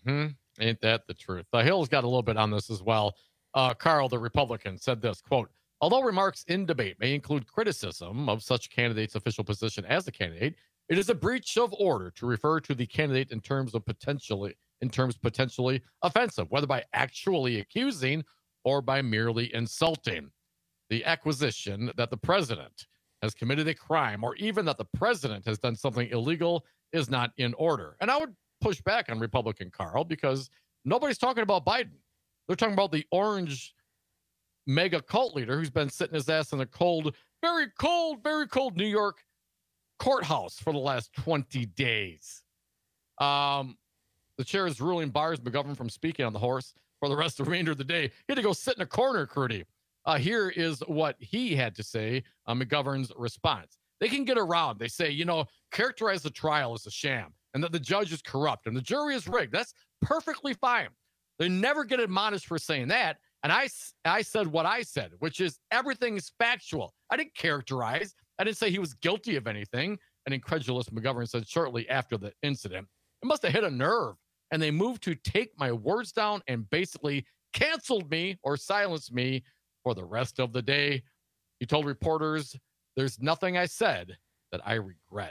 Ain't that the truth? The Hill's got a little bit on this as well. Carl, the Republican, said this, quote, Although remarks in debate may include criticism of such candidate's official position as a candidate, it is a breach of order to refer to the candidate in terms potentially offensive, whether by actually accusing or by merely insulting. The acquisition that the president has committed a crime or even that the president has done something illegal is not in order. And I would push back on Republican Carl because nobody's talking about Biden. They're talking about the orange mega cult leader who's been sitting his ass in a very cold New York courthouse for the last 20 days. The chair is ruling bars McGovern from speaking on the horse for the rest of the remainder of the day. He had to go sit in a corner, Crudy. Here is what he had to say on McGovern's response. They can get around. They say, characterize the trial as a sham and that the judge is corrupt and the jury is rigged. That's perfectly fine. They never get admonished for saying that. And I said what I said, which is everything is factual. I didn't characterize. I didn't say he was guilty of anything. An incredulous McGovern said shortly after the incident, it must have hit a nerve. And they moved to take my words down and basically canceled me or silenced me for the rest of the day. He told reporters, there's nothing I said that I regret.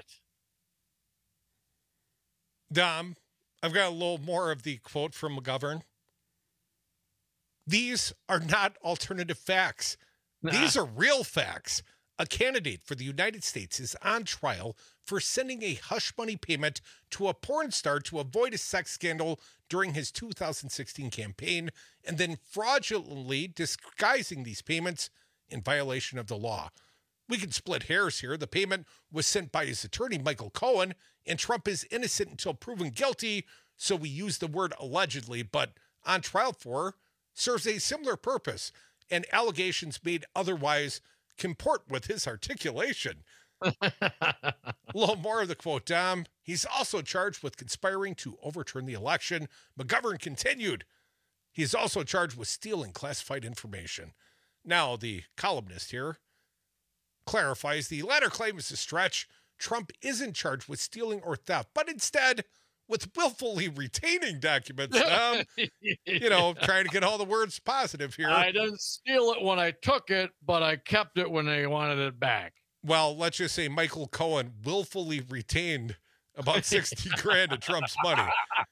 Dom, I've got a little more of the quote from McGovern. These are not alternative facts. These are real facts. A candidate for the United States is on trial for sending a hush money payment to a porn star to avoid a sex scandal during his 2016 campaign and then fraudulently disguising these payments in violation of the law. We can split hairs here. The payment was sent by his attorney, Michael Cohen, and Trump is innocent until proven guilty, so we use the word allegedly, but on trial for serves a similar purpose, and allegations made otherwise comport with his articulation. A little more of the quote, Dom. He's also charged with conspiring to overturn the election. McGovern continued. He is also charged with stealing classified information. Now, the columnist here clarifies the latter claim is a stretch. Trump isn't charged with stealing or theft, but instead with willfully retaining documents. Trying to get all the words positive here. I didn't steal it when I took it, but I kept it when they wanted it back. Well, let's just say Michael Cohen willfully retained about 60 grand of Trump's money.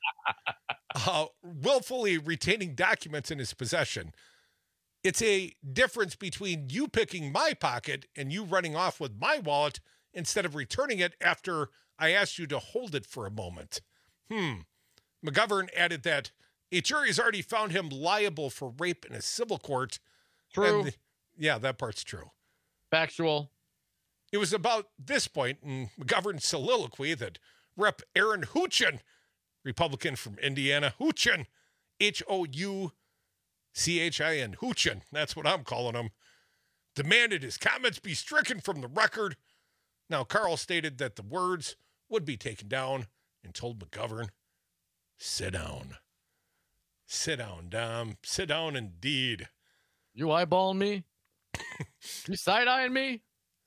Willfully retaining documents in his possession. It's a difference between you picking my pocket and you running off with my wallet instead of returning it after I asked you to hold it for a moment. McGovern added that a jury has already found him liable for rape in a civil court. True. Yeah, that part's true. Factual. It was about this point in McGovern's soliloquy that Rep. Aaron Houchin, Republican from Indiana, Houchin, Houchin, Houchin, that's what I'm calling him, demanded his comments be stricken from the record. Now, Carl stated that the words would be taken down and told McGovern, sit down. Sit down, Dom. Sit down indeed. You eyeballing me? You side-eyeing me?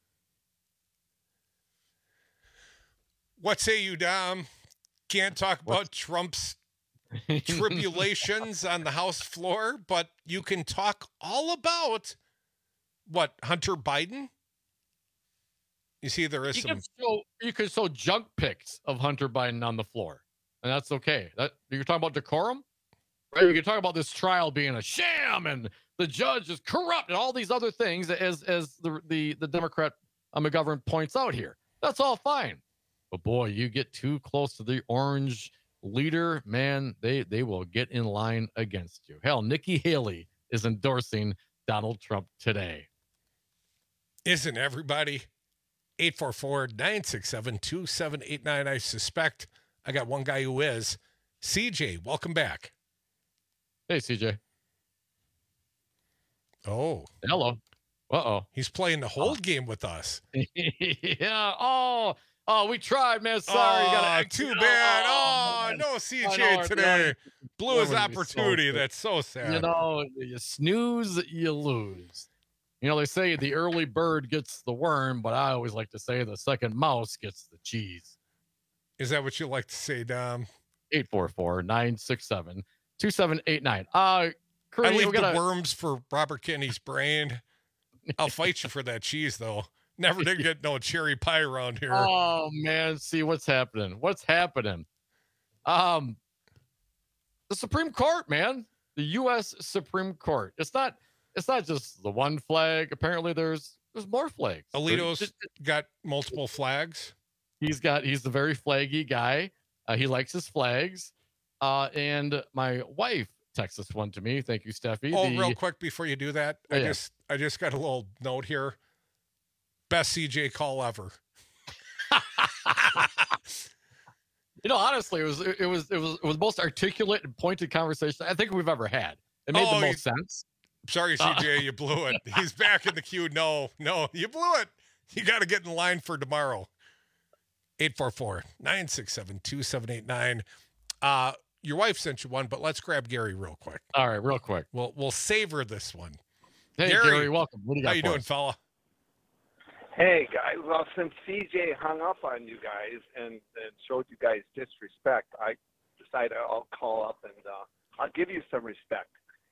What say you, Dom? Can't talk about Trump's tribulations on the House floor, but you can talk all about, Hunter Biden? You see, there is you can show junk pics of Hunter Biden on the floor, and that's okay. You're talking about decorum, right? You can talk about this trial being a sham and the judge is corrupt and all these other things, as the Democrat McGovern points out here. That's all fine, but boy, you get too close to the orange leader, man, they will get in line against you. Hell, Nikki Haley is endorsing Donald Trump today. Isn't everybody? 844-967-2789. I suspect I got one guy who is. CJ, welcome back. Hey, CJ. Oh. Hello. Uh-oh. He's playing the hold game with us. Yeah. Oh, we tried, man. Sorry. Too bad. No CJ today. Blew his opportunity. That's so sad. You snooze, you lose. They say the early bird gets the worm, but I always like to say the second mouse gets the cheese. Is that what you like to say, Dom? 844-967-2789. I leave the worms for Robert Kenney's brain. I'll fight you for that cheese, though. Never did get no cherry pie around here. Oh man, see what's happening. What's happening? The Supreme Court, man. The U.S. Supreme Court. It's not just the one flag. Apparently, there's more flags. Alito's got multiple flags. He's the very flaggy guy. He likes his flags. And my wife texted this one to me. Thank you, Steffi. Real quick before you do that, I just got a little note here. Best CJ call ever. Honestly, it was the most articulate and pointed conversation I think we've ever had. It made the most sense. Sorry, CJ, you blew it. He's back in the queue. No, you blew it. You got to get in line for tomorrow. 844-967-2789. Your wife sent you one, but let's grab Gary real quick. All right, real quick. We'll savor this one. Hey, Gary, welcome. What do you got? How you doing, fella? Hey, guys. Well, since CJ hung up on you guys and showed you guys disrespect, I decided I'll call up and I'll give you some respect.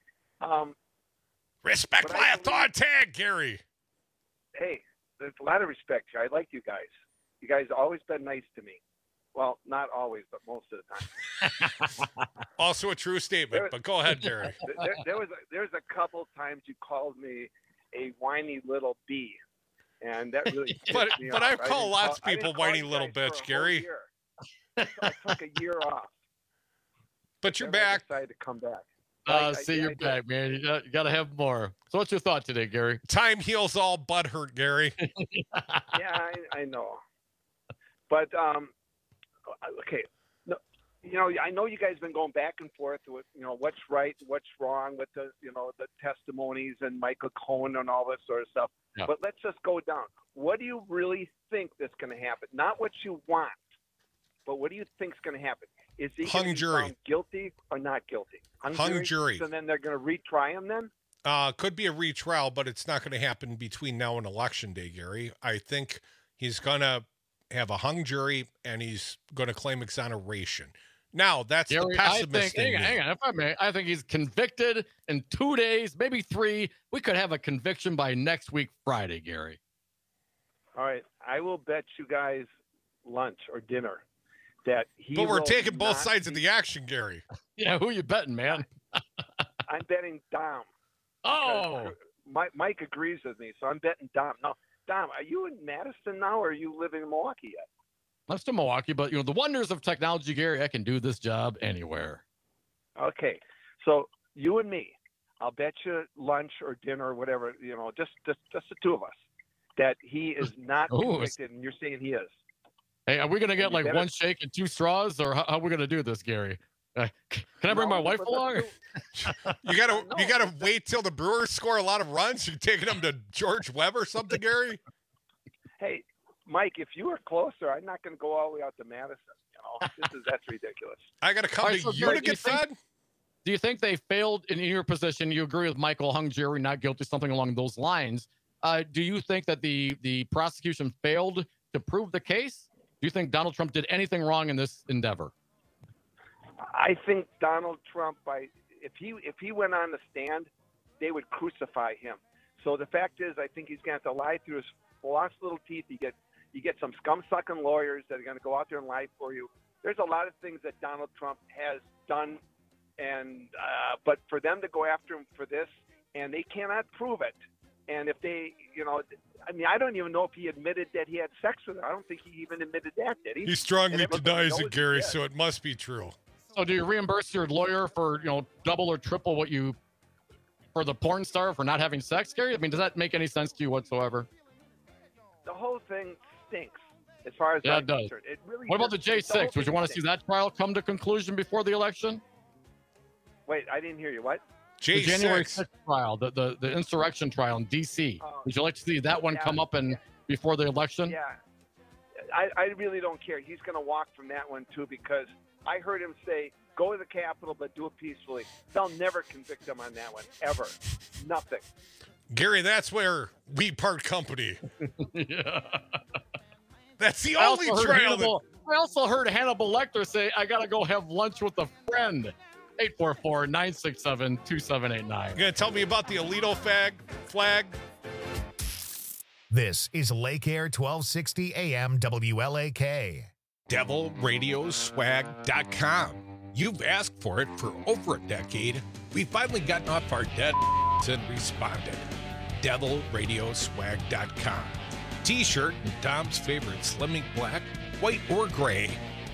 Respect my authority, Gary. Hey, there's a lot of respect here. I like you guys. You guys have always been nice to me. Well, not always, but most of the time. Also a true statement, but go ahead, Gary. There's a couple times you called me a whiny little bee, and that really pissed me off. I've called lots of people whiny little bitch, Gary. So I took a year off. But you're back. I decided to come back. You're back, man. You got to have more. So what's your thought today, Gary? Time heals all butthurt, Gary. Yeah, I know. But, okay. No, I know you guys have been going back and forth with, what's right, what's wrong with the, the testimonies and Michael Cohen and all this sort of stuff. Yeah. But let's just go down. What do you really think that's going to happen? Not what you want, but what do you think is going to happen? Is he going to be found guilty or not guilty? Hung jury. So then they're going to retry him then? Could be a retrial, but it's not going to happen between now and Election Day, Gary. I think he's going to have a hung jury and he's going to claim exoneration. Now, that's Gary, the pessimist. Hang on, if I may, I think he's convicted in 2 days, maybe 3. We could have a conviction by next week, Friday, Gary. All right. I will bet you guys lunch or dinner that he But we're taking both sides of the action, Gary. Yeah, who you betting, man? I'm betting Dom. Oh. Mike agrees with me, so I'm betting Dom. Now, Dom, are you in Madison now, or are you living in Milwaukee yet? I'm still in Milwaukee, but the wonders of technology, Gary, I can do this job anywhere. Okay, so you and me, I'll bet you lunch or dinner or whatever, just the two of us, that he is not convicted, and you're saying he is. Hey, are we gonna get like one shake and 2 straws, or how are we gonna do this, Gary? Can I bring my wife along? You gotta wait till the Brewers score a lot of runs. You're taking them to George Webb or something, Gary? Hey, Mike, if you were closer, I'm not going to go all the way out to Madison. That's ridiculous. I got to come to you to get fed? Do you think they failed in your position? You agree with Michael, hung jury, not guilty, something along those lines. Do you think that the prosecution failed to prove the case? Do you think Donald Trump did anything wrong in this endeavor? I think Donald Trump, if he went on the stand, they would crucify him. So the fact is, I think he's going to have to lie through his lost little teeth. You get some scum-sucking lawyers that are going to go out there and lie for you. There's a lot of things that Donald Trump has done, and but for them to go after him for this, and they cannot prove it. And if they, I don't even know if he admitted that he had sex with her. I don't think he even admitted that, did he? He strongly denies it, Gary, so it must be true. So do you reimburse your lawyer for, double or triple what you for the porn star for not having sex, Gary? I mean, does that make any sense to you whatsoever? The whole thing stinks as far as it does. It really what about the J6? Would you want to see that trial come to conclusion before the election? Wait, I didn't hear you. What? The January 6th trial, the insurrection trial in D.C. Would you like to see that one come up before the election? Yeah. I really don't care. He's going to walk from that one, too, because I heard him say, go to the Capitol, but do it peacefully. They'll never convict him on that one, ever. Nothing. Gary, that's where we part company. Yeah. That's the only trial. I also heard Hannibal Lecter say, I got to go have lunch with a friend. 844-967-2789. You going to tell me about the Alito flag? This is Lake Air 1260 AM WLAK. DevilRadioswag.com. You've asked for it for over a decade. We've finally gotten off our dead and responded. DevilRadioswag.com. T-shirt and Dom's favorite Slimming Black, white or gray.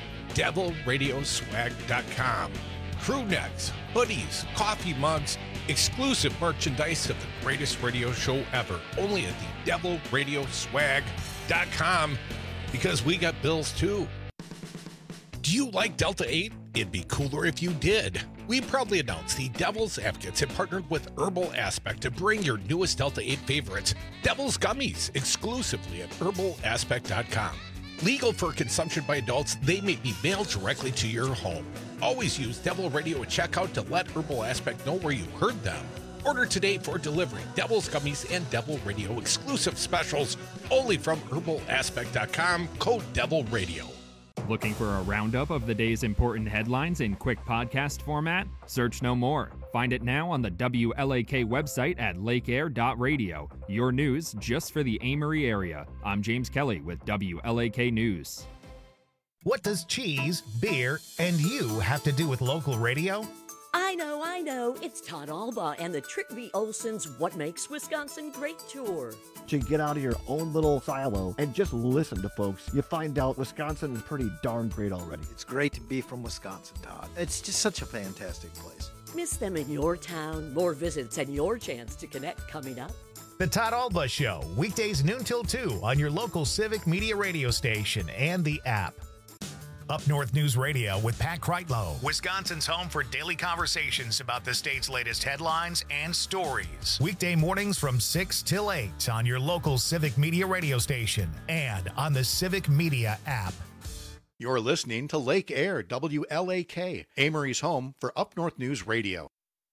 DevilRadioswag.com. Crew necks, hoodies, coffee mugs, exclusive merchandise of the greatest radio show ever. Only at the DevilRadioswag.com, because we got bills too. Do you like Delta 8? It'd be cooler if you did. We proudly announced the Devil's Advocates have partnered with Herbal Aspect to bring your newest Delta 8 favorites, Devil's Gummies, exclusively at herbalaspect.com. Legal for consumption by adults, they may be mailed directly to your home. Always use Devil Radio at checkout to let Herbal Aspect know where you heard them. Order today for delivery. Devil's Gummies and Devil Radio exclusive specials only from herbalaspect.com, code Devil Radio. Looking for a roundup of the day's important headlines in quick podcast format? Search no more. Find it now on the WLAK website at lakeair.radio. Your news just for the Amory area. I'm James Kelly with WLAK News. What does cheese, beer, and you have to do with local radio? I know. It's Todd Alba and the Trick V. Olson's What Makes Wisconsin Great tour. To get out of your own little silo and just listen to folks, you find out Wisconsin is pretty darn great already. It's great to be from Wisconsin, Todd. It's just such a fantastic place. Miss them in your town, more visits, and your chance to connect coming up. The Todd Alba Show, weekdays noon till 2 on your local Civic Media radio station and the app. Up North News Radio with Pat Kreitlow, Wisconsin's home for daily conversations about the state's latest headlines and stories. Weekday mornings from 6 till 8 on your local Civic Media radio station and on the Civic Media app. You're listening to Lake Air, WLAK, Amory's home for Up North News Radio.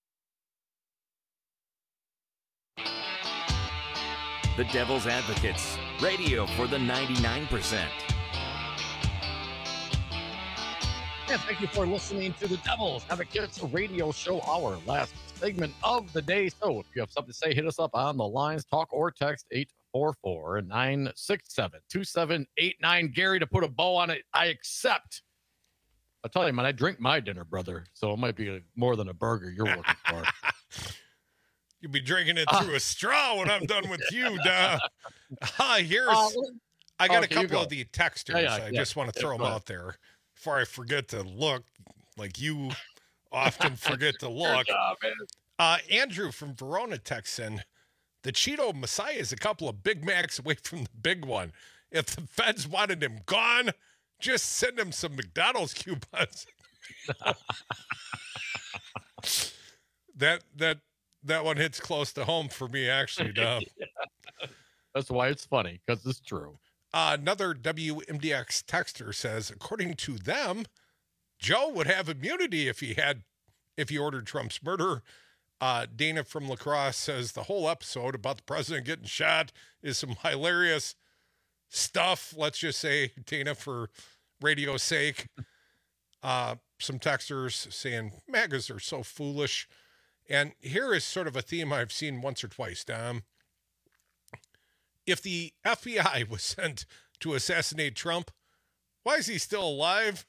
The Devil's Advocates, radio for the 99%. Yes, thank you for listening to the Devil's Advocates radio show, our last segment of the day. So if you have something to say, hit us up on the lines, talk or text 844-967-2789. Gary, to put a bow on it, I accept. I'll tell you, man, I drink my dinner, brother, so it might be more than a burger you're looking for. You'll be drinking it through a straw when I'm done with you, Dom. I got a couple of the texters. I just want to throw them out there before I forget to look, like you often forget to look. Andrew from Verona texts in, the Cheeto Messiah is a couple of Big Macs away from the big one. If the feds wanted him gone, just send him some McDonald's coupons. That one hits close to home for me, actually, Dom. That's why it's funny, because it's true. Another WMDX texter says, according to them, Joe would have immunity if he ordered Trump's murder. Dana from La Crosse says the whole episode about the president getting shot is some hilarious stuff. Let's just say, Dana, for radio's sake. Some texters saying MAGAs are so foolish. And here is sort of a theme I've seen once or twice, Dom. If the FBI was sent to assassinate Trump, why is he still alive?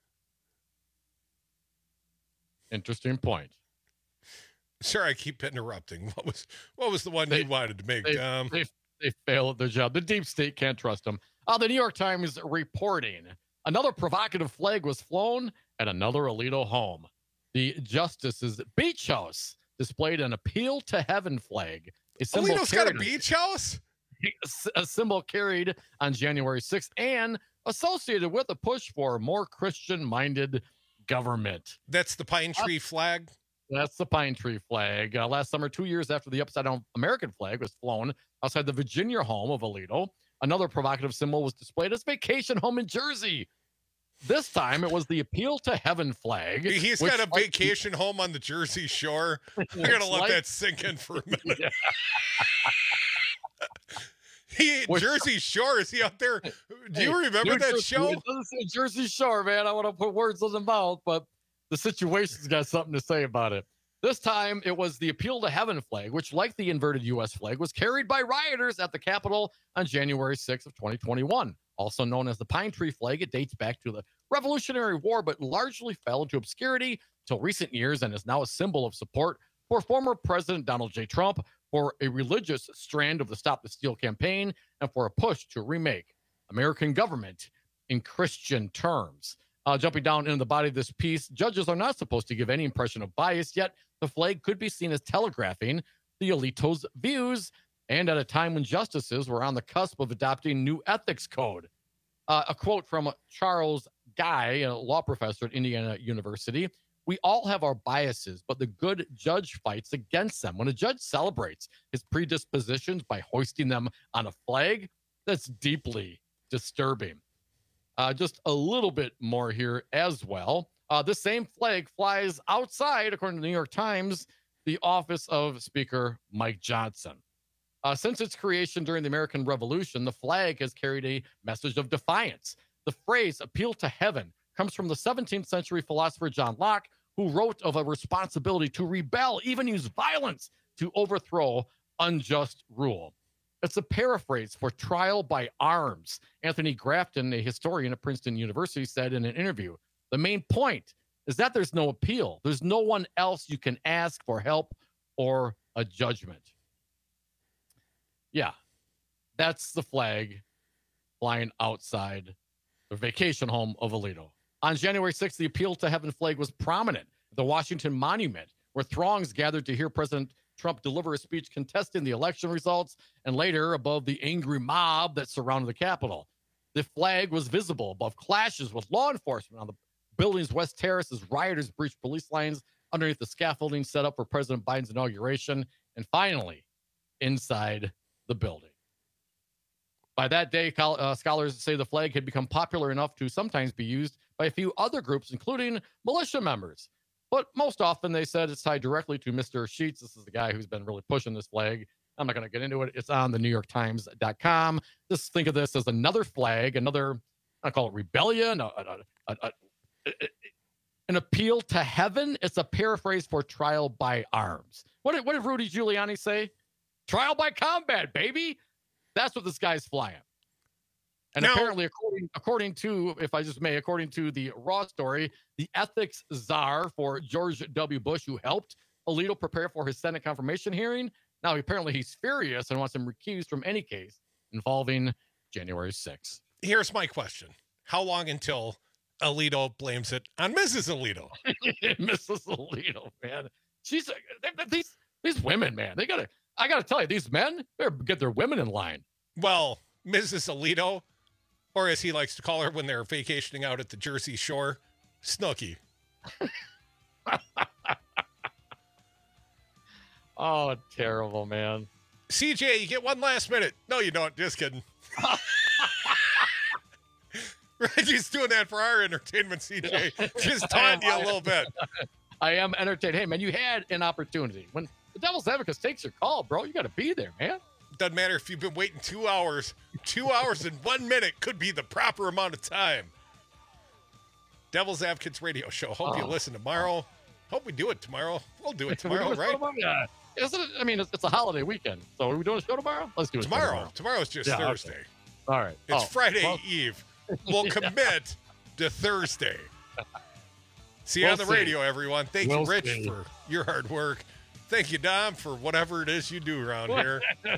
Interesting point. Sorry, I keep interrupting. What was the one you wanted to make, Dom? They fail at their job. The deep state can't trust them. The New York Times reporting another provocative flag was flown at another Alito home. The Justice's beach house displayed an appeal to heaven flag. Alito's got a beach house? A symbol carried on January 6th and associated with a push for a more Christian-minded government. That's the pine tree flag? That's the pine tree flag. Last summer, 2 years after the upside-down American flag was flown outside the Virginia home of Alito, another provocative symbol was displayed at his vacation home in Jersey. This time, it was the appeal to heaven flag. He's got a vacation home on the Jersey Shore. I got to let that sink in for a minute. Yeah. Jersey Shore, is he out there? Do you remember that show? It doesn't say Jersey Shore, man. I want to put words in the mouth, but the situation's got something to say about it. This time, it was the Appeal to Heaven flag, which, like the inverted U.S. flag, was carried by rioters at the Capitol on January 6th of 2021. Also known as the Pine Tree flag, it dates back to the Revolutionary War, but largely fell into obscurity till recent years and is now a symbol of support for former President Donald J. Trump, for a religious strand of the Stop the Steal campaign, and for a push to remake American government in Christian terms. Jumping down into the body of this piece, judges are not supposed to give any impression of bias, yet the flag could be seen as telegraphing the elito's views, and at a time when justices were on the cusp of adopting new ethics code. A quote from Charles Guy, a law professor at Indiana University: "We all have our biases, but the good judge fights against them. When a judge celebrates his predispositions by hoisting them on a flag, that's deeply disturbing." Just a little bit more here as well. This same flag flies outside, according to the New York Times, the office of Speaker Mike Johnson. Since its creation during the American Revolution, the flag has carried a message of defiance. The phrase "appeal to heaven" comes from the 17th century philosopher John Locke, who wrote of a responsibility to rebel, even use violence, to overthrow unjust rule. It's a paraphrase for trial by arms. Anthony Grafton, a historian at Princeton University, said in an interview, "The main point is that there's no appeal. There's no one else you can ask for help or a judgment." Yeah, that's the flag flying outside the vacation home of Alito. On January 6th, the Appeal to Heaven flag was prominent at the Washington Monument, where throngs gathered to hear President Trump deliver a speech contesting the election results, and later above the angry mob that surrounded the Capitol. The flag was visible above clashes with law enforcement on the building's West Terrace as rioters breached police lines underneath the scaffolding set up for President Biden's inauguration, and finally inside the building. By that day, scholars say the flag had become popular enough to sometimes be used by a few other groups, including militia members. But most often they said it's tied directly to Mr. Sheets. This is the guy who's been really pushing this flag. I'm not going to get into it. It's on the NewYorkTimes.com. Just think of this as another flag, another, I call it rebellion, an appeal to heaven. It's a paraphrase for trial by arms. What did Rudy Giuliani say? Trial by combat, baby. That's what this guy's flying. And now, apparently, according to, if I just may, according to the Raw story, the ethics czar for George W. Bush, who helped Alito prepare for his Senate confirmation hearing, now apparently he's furious and wants him recused from any case involving January 6th. Here's my question. How long until Alito blames it on Mrs. Alito? Mrs. Alito, man. She's these women, man. I gotta tell you, these men better get their women in line. Well, Mrs. Alito, or as he likes to call her when they're vacationing out at the Jersey Shore, Snooki. Oh, terrible, man. CJ, you get one last minute. No, you don't. Just kidding. Reggie's doing that for our entertainment, CJ. Just taunting you a little bit. I am entertained. Hey, man, you had an opportunity. When the Devil's Advocate takes your call, bro, you got to be there, man. Doesn't matter if you've been waiting 2 hours. 2 hours and 1 minute could be the proper amount of time. Devil's Advocates radio show. Hope you listen tomorrow. Hope we do it tomorrow. We'll do it tomorrow, right? Yeah. It's a holiday weekend. So are we doing a show tomorrow? Let's do it tomorrow. Tomorrow's just Thursday. Okay. All right. It's Friday Eve. We'll commit to Thursday. See you on the radio, everyone. Thank you, Rich, for your hard work. Thank you, Dom, for whatever it is you do around here.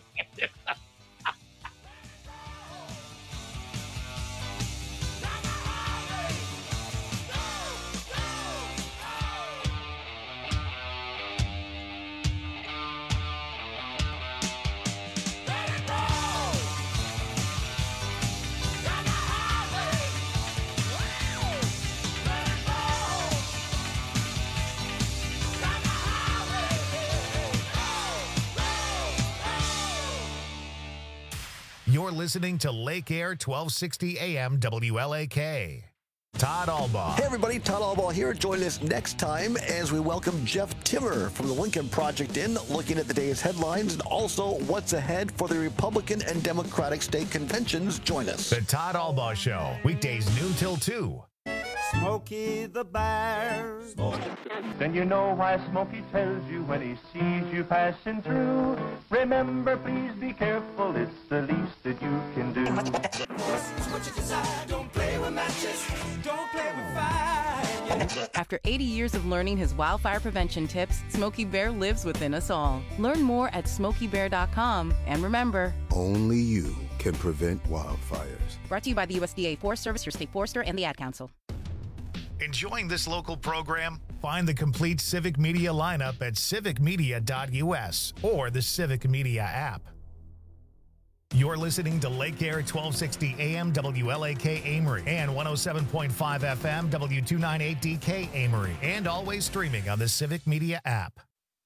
You're listening to Lake Air 1260 AM WLAK. Todd Albaugh. Hey, everybody. Todd Albaugh here. Join us next time as we welcome Jeff Timmer from the Lincoln Project in, looking at the day's headlines and also what's ahead for the Republican and Democratic state conventions. Join us. The Todd Albaugh Show, weekdays noon till 2. Smokey the Bear. Then you know why Smokey tells you when he sees you passing through. Remember, please be careful, it's the least that you can do. What you desire, don't play with matches, don't play with fire. After 80 years of learning his wildfire prevention tips, Smokey Bear lives within us all. Learn more at SmokeyBear.com. And remember, Only you can prevent wildfires. brought to you by the USDA Forest Service, your state forester, and the Ad Council. Enjoying this local program? Find the complete Civic Media lineup at civicmedia.us or the Civic Media app. You're listening to Lake Air 1260 AM WLAK Amory and 107.5 FM W298DK Amory, and always streaming on the Civic Media app.